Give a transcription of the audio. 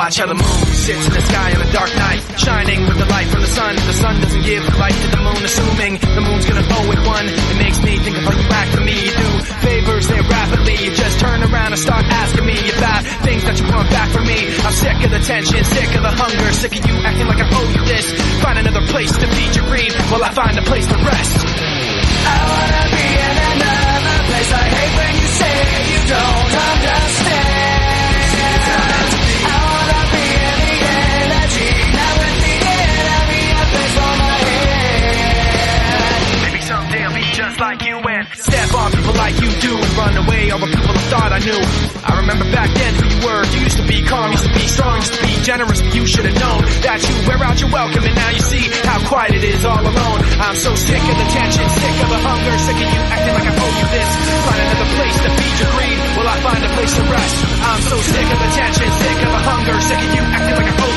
watch how the moon sits in the sky on a dark night, shining with the light from the sun. The sun doesn't give light to the moon, assuming the moon's gonna owe it one. It makes me think of how you act to me. You do favors there rapidly, you just turn around and start asking me about things that you want back from me. I'm sick of the tension, sick of the hunger, sick of you acting like I owe you this. Find another place to feed your greed while I find a place to rest. I wanna be in another place. I hate when you say you don't understand. I wanna be in the energy, not with the enemy, a place for my head. Maybe someday I'll be just like you and step on people like you do and run away all the people I thought I knew. I remember back then who you were. You used to be calm, used to be strong, used to be generous, but you should have known that you wear out your welcome, and now you see how quiet it is all alone. I'm so sick of the tension, sick of the hunger, sick of you acting like I owe you this. Find another place to feed your greed while I find a place to rest. I'm so sick of the tension, sick of the hunger, sick of you acting like I owe you